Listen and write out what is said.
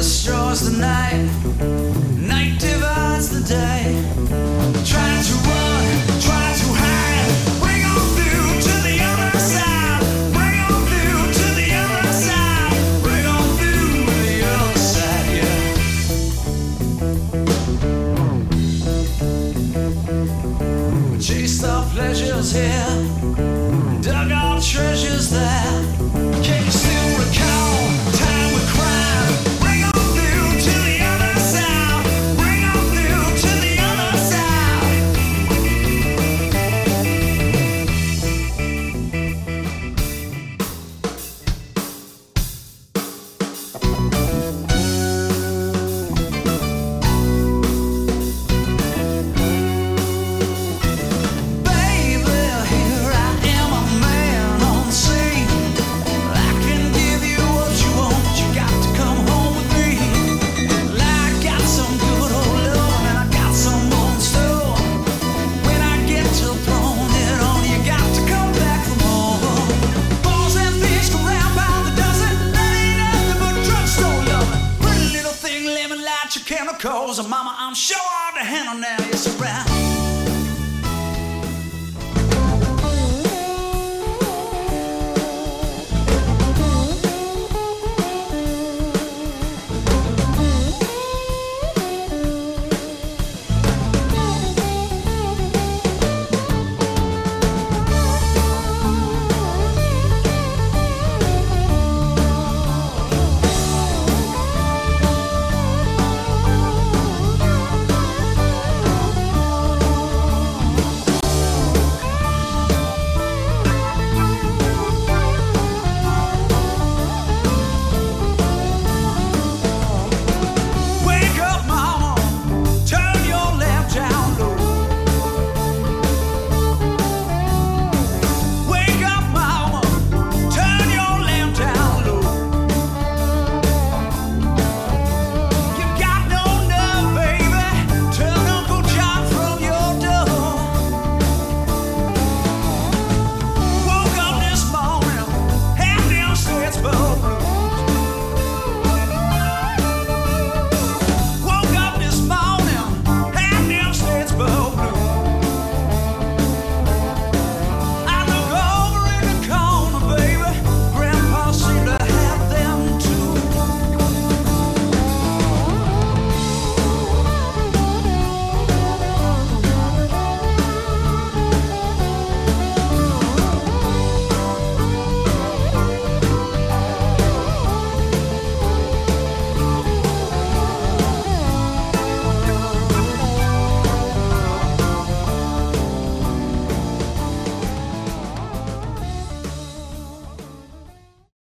destroys the night. Night divides the day. Try to run, try to hide. Bring on through to the other side. Bring on through to the other side. Bring on through to the other side, yeah. Chased our pleasures here. Dug our treasures there. Can you still recall time with crime? Bring on through to the other side. Bring on through to the other side. Baby, here I am, a man on the scene. I can give you what you want. You got to come home with me. Well, I got some good old love and I got some on store. When I get to throwing it on, you got to come back for more. Balls and fish go round by the dozen. That ain't nothing but drugstore loving. Pretty little thing, let me light your chemicals. And mama, I'm sure hard to handle now. Yes, around.